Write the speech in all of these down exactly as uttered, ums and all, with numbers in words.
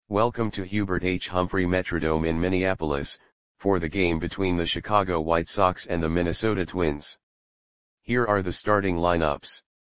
Welcome to Hubert H. Humphrey Metrodome in Minneapolis, for the game between the Chicago White Sox and the Minnesota Twins. Here are the starting lineups.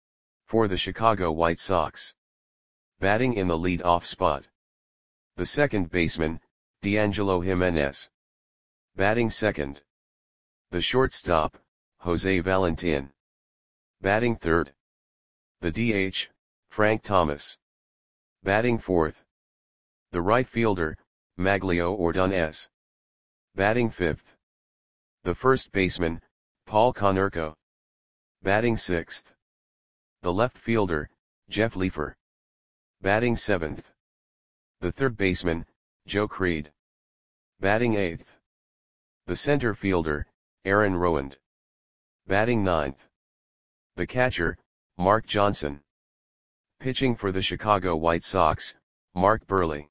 For the Chicago White Sox. Batting in the lead-off spot. The second baseman, D'Angelo Jimenez. Batting second. The shortstop, Jose Valentin. Batting third. The D H, Frank Thomas. Batting fourth. The right fielder, Magglio Ordonez. Batting fifth. The first baseman, Paul Konerko. Batting sixth. The left fielder, Jeff Leefer. Batting seventh. The third baseman, Joe Creed. Batting eighth. The center fielder, Aaron Rowand. Batting ninth. The catcher, Mark Johnson. Pitching for the Chicago White Sox, Mark Buehrle.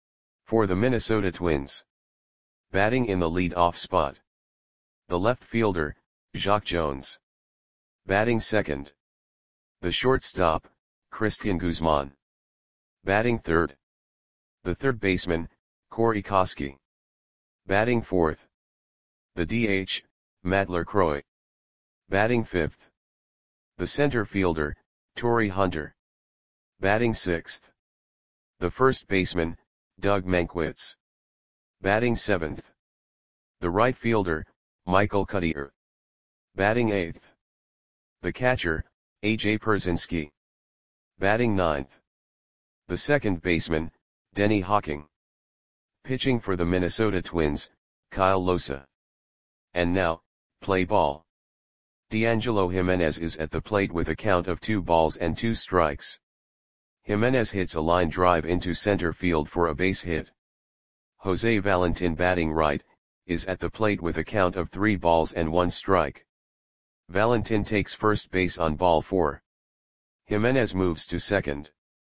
For the Minnesota Twins. Batting in the lead-off spot. The left fielder, Jacque Jones. Batting second. The shortstop, Cristian Guzman. Batting third. The third baseman, Corey Koskie. Batting fourth. The D H, Matt LaCroix. Batting fifth. The center fielder, Torii Hunter. Batting sixth. The first baseman, Doug Mankiewicz. Batting seventh. The right fielder, Michael Cuddyer. Batting eighth. The catcher, A J Pierzynski. Batting ninth. The second baseman, Denny Hawking. Pitching for the Minnesota Twins, Kyle Lohse. And now, play ball. D'Angelo Jimenez is at the plate with a count of two balls and two strikes. Jimenez hits a line drive into center field for a base hit. Jose Valentin, batting right, is at the plate with a count of three balls and one strike. Valentin takes first base on ball four. Jimenez moves to second.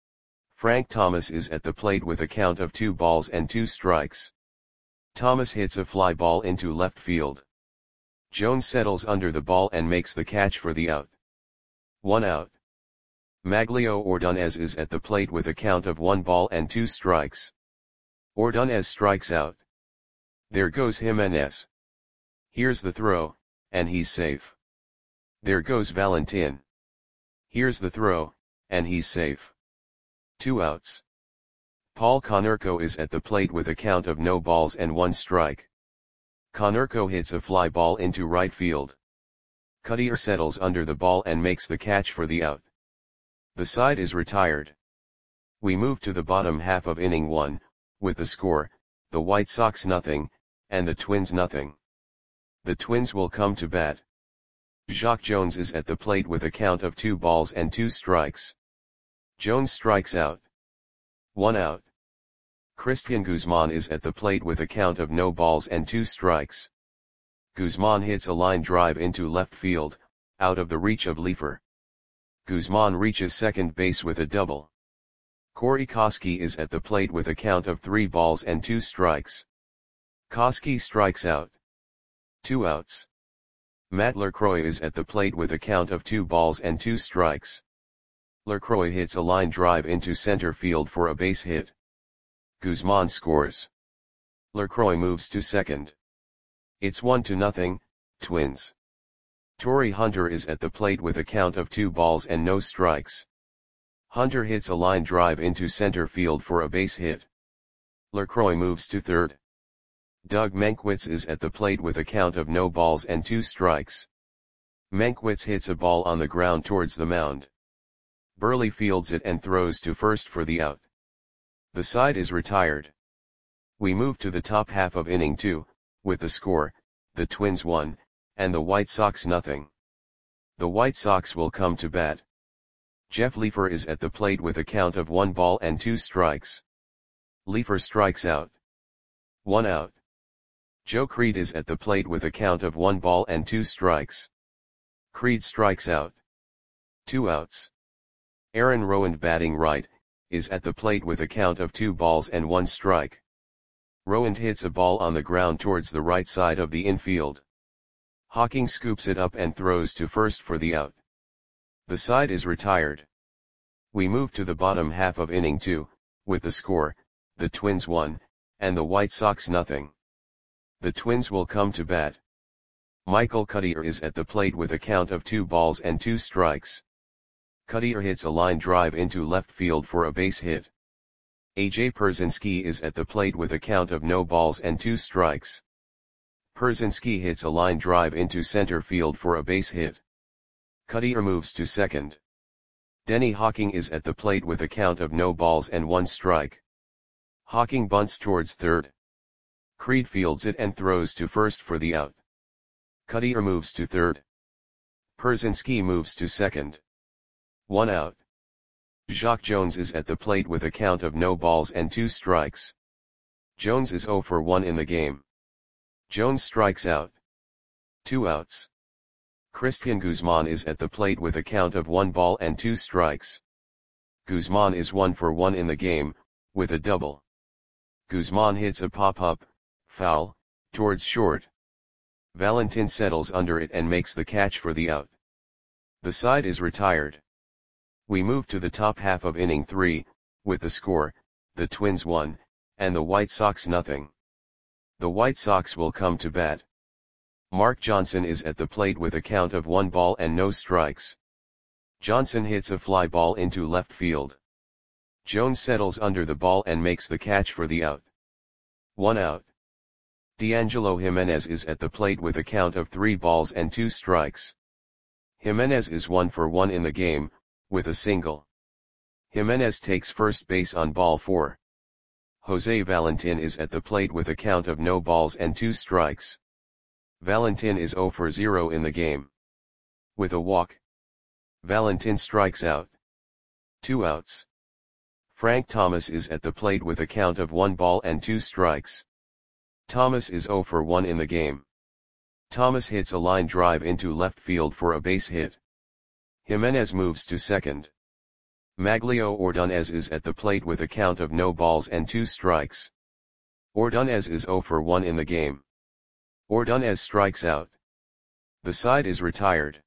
Frank Thomas is at the plate with a count of two balls and two strikes. Thomas hits a fly ball into left field. Jones settles under the ball and makes the catch for the out. One out. Magglio Ordonez is at the plate with a count of one ball and two strikes. Ordonez strikes out. There goes Jimenez. Here's the throw, and he's safe. There goes Valentin. Here's the throw, and he's safe. Two outs. Paul Konerko is at the plate with a count of no balls and one strike. Konerko hits a fly ball into right field. Cuddyer settles under the ball and makes the catch for the out. The side is retired. We move to the bottom half of inning one, with the score, the White Sox nothing, and the Twins nothing. The Twins will come to bat. Jacque Jones is at the plate with a count of two balls and two strikes. Jones strikes out. One out. Cristian Guzman is at the plate with a count of no balls and two strikes. Guzman hits a line drive into left field, out of the reach of Leefer. Guzman reaches second base with a double. Corey Koskie is at the plate with a count of three balls and two strikes. Koskie strikes out. Two outs. Matt LaCroix is at the plate with a count of two balls and two strikes. LaCroix hits a line drive into center field for a base hit. Guzman scores. LaCroix moves to second. It's one to nothing, Twins. Torii Hunter is at the plate with a count of two balls and no strikes. Hunter hits a line drive into center field for a base hit. LaCroix moves to third. Doug Mankiewicz is at the plate with a count of no balls and two strikes. Mankiewicz hits a ball on the ground towards the mound. Buehrle fields it and throws to first for the out. The side is retired. We move to the top half of inning two, with the score, the Twins one, and the White Sox nothing. The White Sox will come to bat. Jeff Leefer is at the plate with a count of one ball and two strikes. Leefer strikes out. One out. Joe Creed is at the plate with a count of one ball and two strikes. Creed strikes out. Two outs. Aaron Rowand, batting right, is at the plate with a count of two balls and one strike. Rowand hits a ball on the ground towards the right side of the infield. Hawking scoops it up and throws to first for the out. The side is retired. We move to the bottom half of inning two, with the score, the Twins one, and the White Sox nothing. The Twins will come to bat. Michael Cuddyer is at the plate with a count of two balls and two strikes. Cuddyer hits a line drive into left field for a base hit. A J Pierzynski is at the plate with a count of no balls and two strikes. Pierzynski hits a line drive into center field for a base hit. Cuddyer moves to second. Denny Hawking is at the plate with a count of no balls and one strike. Hawking bunts towards third. Creed fields it and throws to first for the out. Cuddyer moves to third. Pierzynski moves to second. One out. Jacque Jones is at the plate with a count of no balls and two strikes. Jones is zero for one in the game. Jones strikes out. Two outs. Cristian Guzman is at the plate with a count of one ball and two strikes. Guzman is one for one in the game, with a double. Guzman hits a pop-up, foul, towards short. Valentin settles under it and makes the catch for the out. The side is retired. We move to the top half of inning three, with the score, the Twins one, and the White Sox nothing. The White Sox will come to bat. Mark Johnson is at the plate with a count of one ball and no strikes. Johnson hits a fly ball into left field. Jones settles under the ball and makes the catch for the out. One out. D'Angelo Jimenez is at the plate with a count of three balls and two strikes. Jimenez is one for one in the game, with a single. Jimenez takes first base on ball four. Jose Valentin is at the plate with a count of no balls and two strikes. Valentin is zero for zero in the game. With a walk. Valentin strikes out. Two outs. Frank Thomas is at the plate with a count of one ball and two strikes. Thomas is zero for one in the game. Thomas hits a line drive into left field for a base hit. Jimenez moves to second. Maglio Ordonez is at the plate with a count of no balls and two strikes. Ordonez is zero for one in the game. Ordonez strikes out. The side is retired.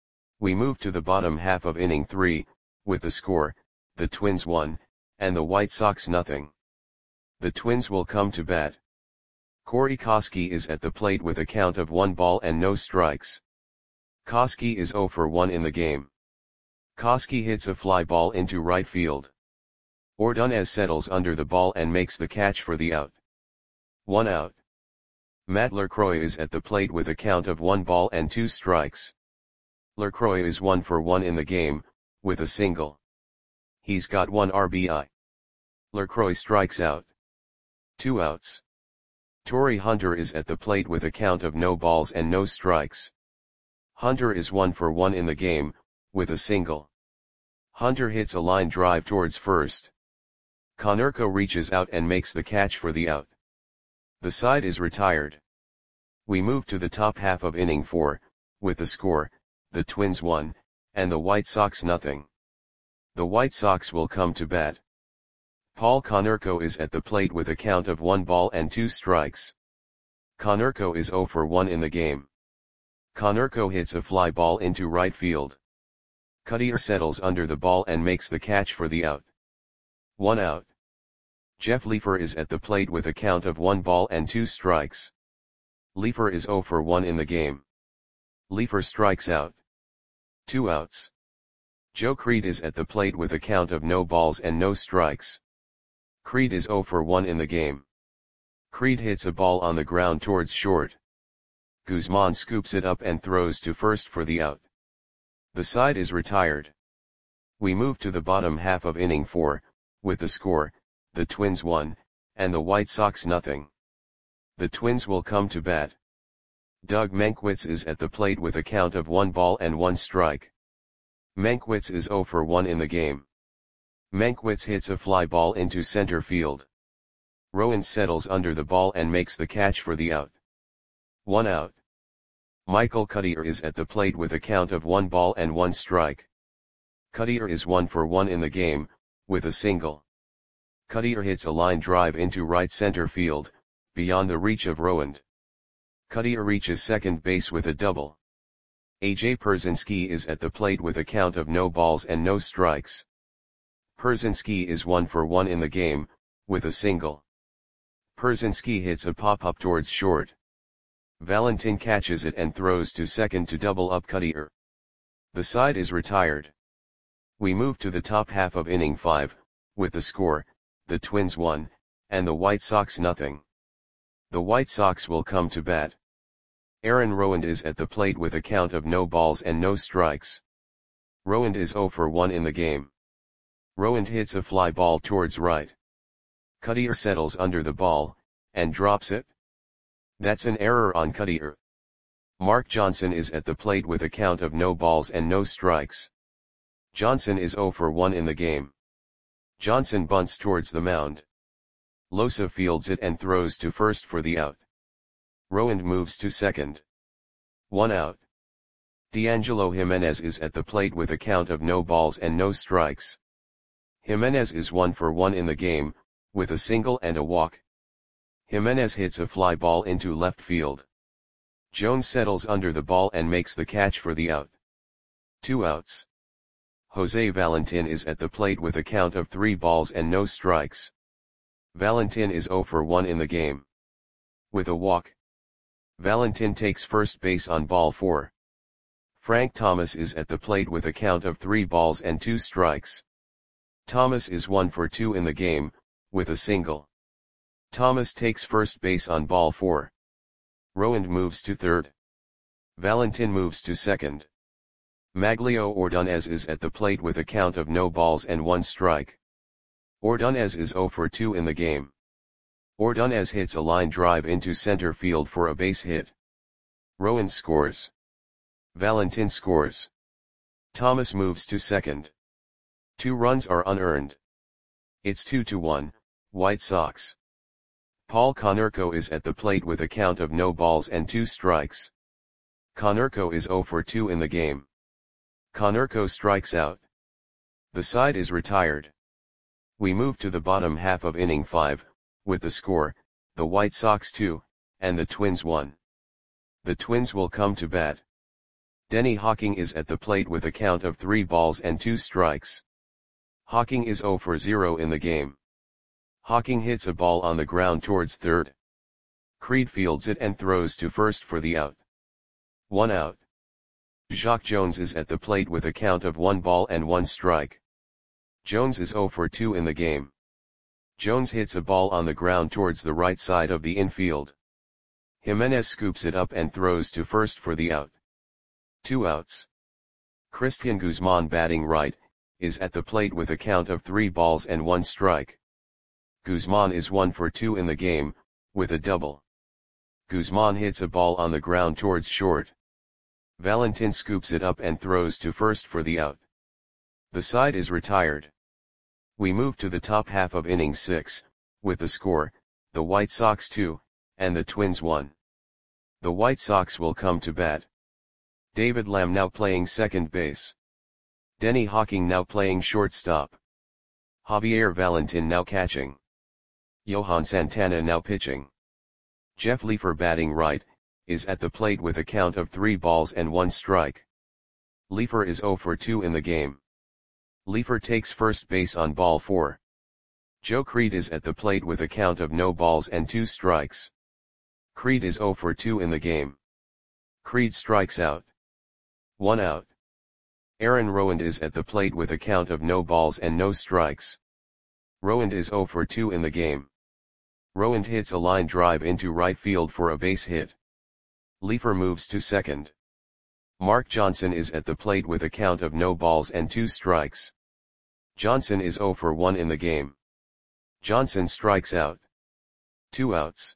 We move to the bottom half of inning three, with the score, the Twins one, and the White Sox nothing. The Twins will come to bat. Corey Koskie is at the plate with a count of one ball and no strikes. Koskie is zero for one in the game. Koskie hits a fly ball into right field. Ordonez settles under the ball and makes the catch for the out. One out. Matt LaCroix is at the plate with a count of one ball and two strikes. LaCroix is one for one in the game, with a single. He's got one R B I. LaCroix strikes out. Two outs. Torii Hunter is at the plate with a count of no balls and no strikes. Hunter is one for one in the game, with a single. Hunter hits a line drive towards first. Konerko reaches out and makes the catch for the out. The side is retired. We move to the top half of inning four, with the score, the Twins one, and the White Sox nothing. The White Sox will come to bat. Paul Konerko is at the plate with a count of one ball and two strikes. Konerko is zero for one in the game. Konerko hits a fly ball into right field. Cuddyer settles under the ball and makes the catch for the out. One out. Jeff Leefer is at the plate with a count of one ball and two strikes. Leefer is zero for one in the game. Leefer strikes out. Two outs. Joe Creed is at the plate with a count of no balls and no strikes. Creed is zero for one in the game. Creed hits a ball on the ground towards short. Guzman scoops it up and throws to first for the out. The side is retired. We move to the bottom half of inning four, with the score, the Twins one, and the White Sox nothing. The Twins will come to bat. Doug Mankiewicz is at the plate with a count of one ball and one strike. Mankiewicz is zero for one in the game. Mankiewicz hits a fly ball into center field. Rowan settles under the ball and makes the catch for the out. One out. Michael Cuddyer is at the plate with a count of one ball and one strike. Cuddyer is one for one in the game, with a single. Cuddyer hits a line drive into right center field, beyond the reach of Rowand. Cuddyer reaches second base with a double. A J Pierzynski is at the plate with a count of no balls and no strikes. Pierzynski is one for one in the game, with a single. Perzinski hits a pop-up towards short. Valentin catches it and throws to second to double up Cuttier. The side is retired. We move to the top half of inning five, with the score, the Twins one, and the White Sox nothing. The White Sox will come to bat. Aaron Rowand is at the plate with a count of no balls and no strikes. Rowand is oh for one in the game. Rowand hits a fly ball towards right. Cuttier settles under the ball, and drops it. That's an error on Cuttier. Mark Johnson is at the plate with a count of no balls and no strikes. Johnson is oh for one in the game. Johnson bunts towards the mound. Losa fields it and throws to first for the out. Rowand moves to second. One out. D'Angelo Jimenez is at the plate with a count of no balls and no strikes. Jimenez is one for one in the game, with a single and a walk. Jimenez hits a fly ball into left field. Jones settles under the ball and makes the catch for the out. Two outs. Jose Valentin is at the plate with a count of three balls and no strikes. Valentin is oh for one in the game. With a walk. Valentin takes first base on ball four. Frank Thomas is at the plate with a count of three balls and two strikes. Thomas is one for two in the game, with a single. Thomas takes first base on ball four. Rowand moves to third. Valentin moves to second. Maglio Ordonez is at the plate with a count of no balls and one strike. Ordonez is oh for two in the game. Ordonez hits a line drive into center field for a base hit. Rowand scores. Valentin scores. Thomas moves to second. Two runs are unearned. It's two to one, White Sox. Paul Konerko is at the plate with a count of no balls and two strikes. Konerko is oh for two in the game. Konerko strikes out. The side is retired. We move to the bottom half of inning five, with the score, the White Sox two, and the Twins one. The Twins will come to bat. Denny Hawking is at the plate with a count of three balls and two strikes. Hawking is oh for zero in the game. Hawking hits a ball on the ground towards third. Creed fields it and throws to first for the out. One out. Jacque Jones is at the plate with a count of one ball and one strike. Jones is oh for two in the game. Jones hits a ball on the ground towards the right side of the infield. Jimenez scoops it up and throws to first for the out. Two outs. Christian Guzman, batting right, is at the plate with a count of three balls and one strike. Guzman is one for two in the game, with a double. Guzman hits a ball on the ground towards short. Valentin scoops it up and throws to first for the out. The side is retired. We move to the top half of inning six, with the score, the White Sox two, and the Twins one. The White Sox will come to bat. David Lamb now playing second base. Denny Hawking now playing shortstop. Javier Valentin now catching. Johan Santana now pitching. Jeff Leefer, batting right, is at the plate with a count of three balls and one strike. Leefer is oh for two in the game. Leefer takes first base on ball four. Joe Creed is at the plate with a count of no balls and two strikes. Creed is oh for two in the game. Creed strikes out. One out. Aaron Rowand is at the plate with a count of no balls and no strikes. Rowand is oh for two in the game. Rowand hits a line drive into right field for a base hit. Leefer moves to second. Mark Johnson is at the plate with a count of no balls and two strikes. Johnson is oh for one in the game. Johnson strikes out. Two outs.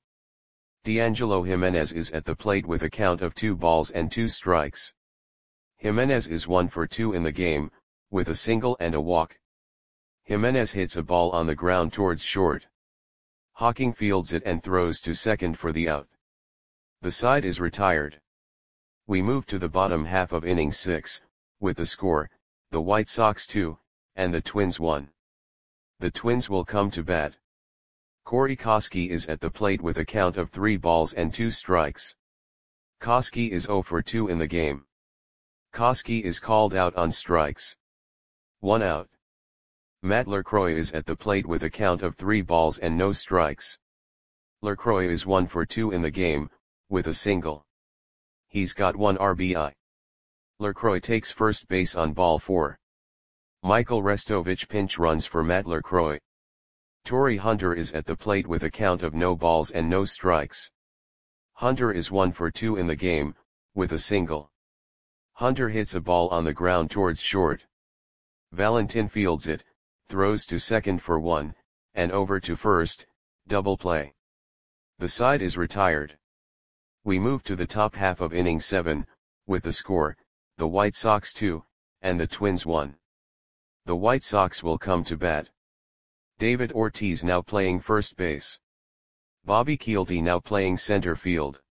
D'Angelo Jimenez is at the plate with a count of two balls and two strikes. Jimenez is one for two in the game, with a single and a walk. Jimenez hits a ball on the ground towards short. Hawking fields it and throws to second for the out. The side is retired. We move to the bottom half of inning six, with the score, the White Sox two, and the Twins one. The Twins will come to bat. Corey Koskie is at the plate with a count of three balls and two strikes. Koskie is oh for two in the game. Koskie is called out on strikes. One out. Matt Lacroix is at the plate with a count of three balls and no strikes. Lacroix is one for two in the game, with a single. He's got one R B I. Lacroix takes first base on ball four. Michael Restovich pinch runs for Matt Lacroix. Torii Hunter is at the plate with a count of no balls and no strikes. Hunter is one for two in the game, with a single. Hunter hits a ball on the ground towards short. Valentin fields it, throws to second for one, and over to first, double play. The side is retired. We move to the top half of inning seven, with the score, the White Sox two, and the Twins one. The White Sox will come to bat. David Ortiz now playing first base. Bobby Kielty now playing center field.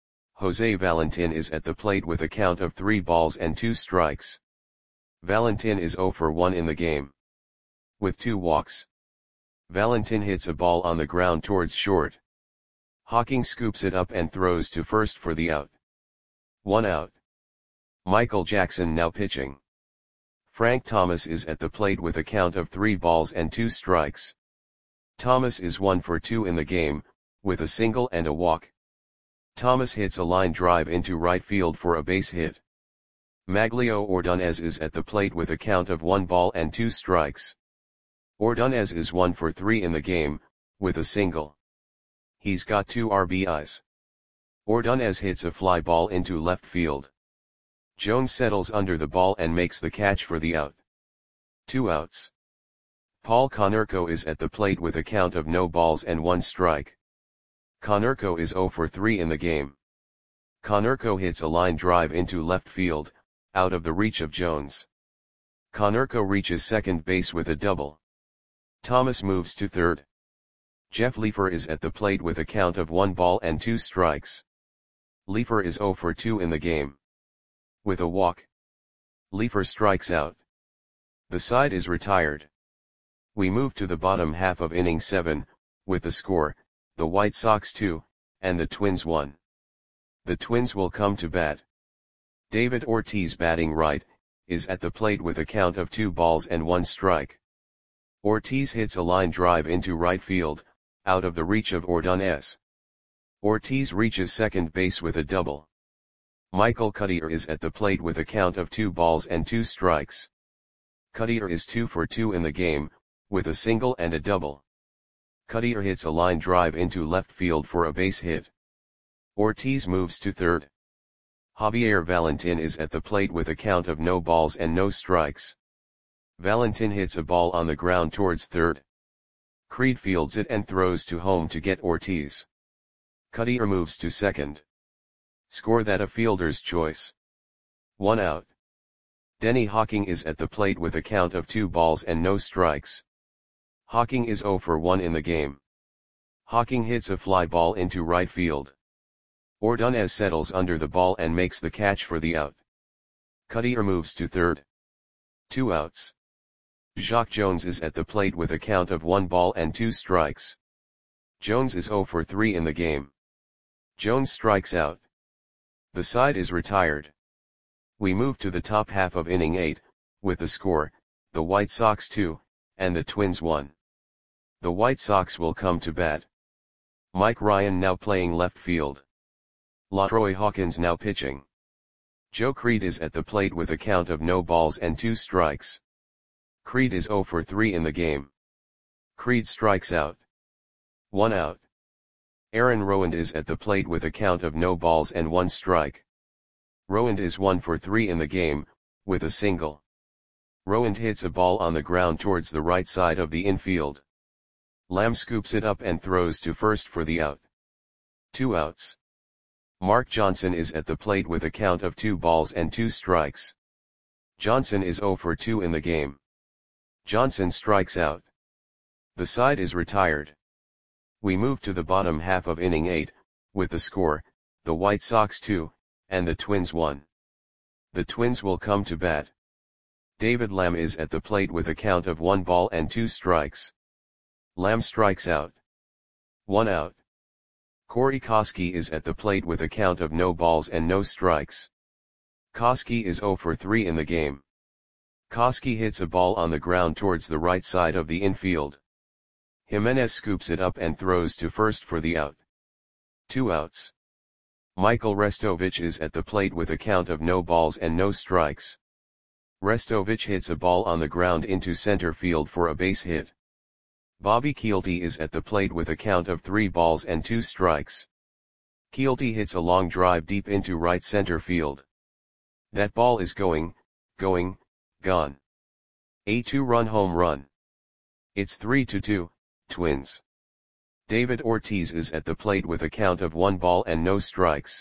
Jose Valentin is at the plate with a count of three balls and two strikes. Valentin is zero for one in the game. With two walks. Valentin hits a ball on the ground towards short. Hawking scoops it up and throws to first for the out. One out. Michael Jackson now pitching. Frank Thomas is at the plate with a count of three balls and two strikes. Thomas is one for two in the game, with a single and a walk. Thomas hits a line drive into right field for a base hit. Maglio Ordonez is at the plate with a count of one ball and two strikes. Ordonez is one for three in the game, with a single. He's got two R B Is. Ordonez hits a fly ball into left field. Jones settles under the ball and makes the catch for the out. Two outs. Paul Konerko is at the plate with a count of no balls and one strike. Konerko is zero for three in the game. Konerko hits a line drive into left field, out of the reach of Jones. Konerko reaches second base with a double. Thomas moves to third. Jeff Leefer is at the plate with a count of one ball and two strikes. Leefer is zero for two in the game. With a walk. Leefer strikes out. The side is retired. We move to the bottom half of inning seven, with the score, the White Sox two, and the Twins one. The Twins will come to bat. David Ortiz batting right, is at the plate with a count of two balls and one strike. Ortiz hits a line drive into right field, out of the reach of Ordonez. Ortiz reaches second base with a double. Michael Cuddyer is at the plate with a count of two balls and two strikes. Cuddyer is two for two in the game, with a single and a double. Cuddyer hits a line drive into left field for a base hit. Ortiz moves to third. Javier Valentin is at the plate with a count of no balls and no strikes. Valentin hits a ball on the ground towards third. Creed fields it and throws to home to get Ortiz. Cuddyer moves to second. Score that a fielder's choice. One out. Denny Hawking is at the plate with a count of two balls and no strikes. Hawking is zero for one in the game. Hawking hits a fly ball into right field. Ordonez settles under the ball and makes the catch for the out. Cuddyer moves to third. Two outs. Jacque Jones is at the plate with a count of one ball and two strikes. Jones is zero for three in the game. Jones strikes out. The side is retired. We move to the top half of inning eight, with the score, the White Sox two, and the Twins one. The White Sox will come to bat. Mike Ryan now playing left field. LaTroy Hawkins now pitching. Joe Creed is at the plate with a count of no balls and two strikes. Creed is zero for three in the game. Creed strikes out. One out. Aaron Rowand is at the plate with a count of no balls and one strike. Rowand is one for three in the game, with a single. Rowand hits a ball on the ground towards the right side of the infield. Lamb scoops it up and throws to first for the out. Two outs. Mark Johnson is at the plate with a count of two balls and two strikes. Johnson is zero for two in the game. Johnson strikes out. The side is retired. We move to the bottom half of inning eight, with the score, the White Sox two, and the Twins one. The Twins will come to bat. David Lamb is at the plate with a count of one ball and two strikes. Lamb strikes out. One out. Corey Koskie is at the plate with a count of no balls and no strikes. Koskie is zero for three in the game. Koski hits a ball on the ground towards the right side of the infield. Jimenez scoops it up and throws to first for the out. Two outs. Michael Restovich is at the plate with a count of no balls and no strikes. Restovich hits a ball on the ground into center field for a base hit. Bobby Kielty is at the plate with a count of three balls and two strikes. Kielty hits a long drive deep into right center field. That ball is going, going, gone. A two-run home run. It's three to two, Twins. David Ortiz is at the plate with a count of one ball and no strikes.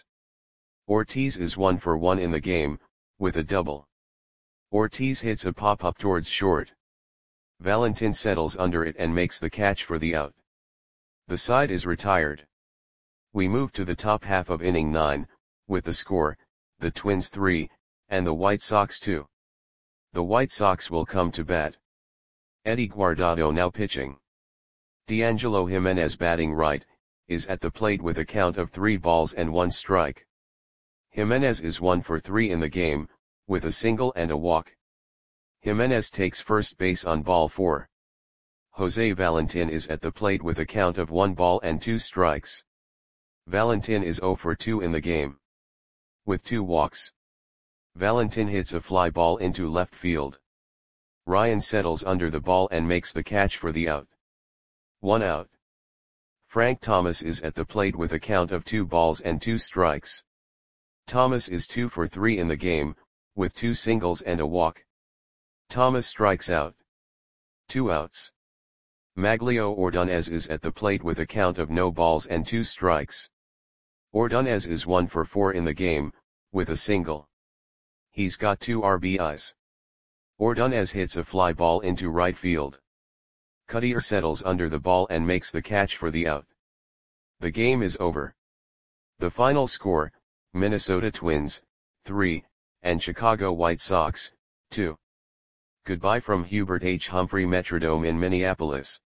Ortiz is one for one in the game, with a double. Ortiz hits a pop-up towards short. Valentin settles under it and makes the catch for the out. The side is retired. We move to the top half of inning nine, with the score, the Twins three, and the White Sox two. The White Sox will come to bat. Eddie Guardado now pitching. D'Angelo Jimenez batting right, is at the plate with a count of three balls and one strike. Jimenez is one for three in the game, with a single and a walk. Jimenez takes first base on ball four. Jose Valentin is at the plate with a count of one ball and two strikes. Valentin is zero for two in the game. With two walks. Valentin hits a fly ball into left field. Ryan settles under the ball and makes the catch for the out. One out. Frank Thomas is at the plate with a count of two balls and two strikes. Thomas is two for three in the game, with two singles and a walk. Thomas strikes out. Two outs. Maglio Ordonez is at the plate with a count of no balls and two strikes. Ordonez is one for four in the game, with a single. He's got two R B Is. Ordonez hits a fly ball into right field. Cuttier settles under the ball and makes the catch for the out. The game is over. The final score, Minnesota Twins, three, and Chicago White Sox, two. Goodbye from Hubert H. Humphrey Metrodome in Minneapolis.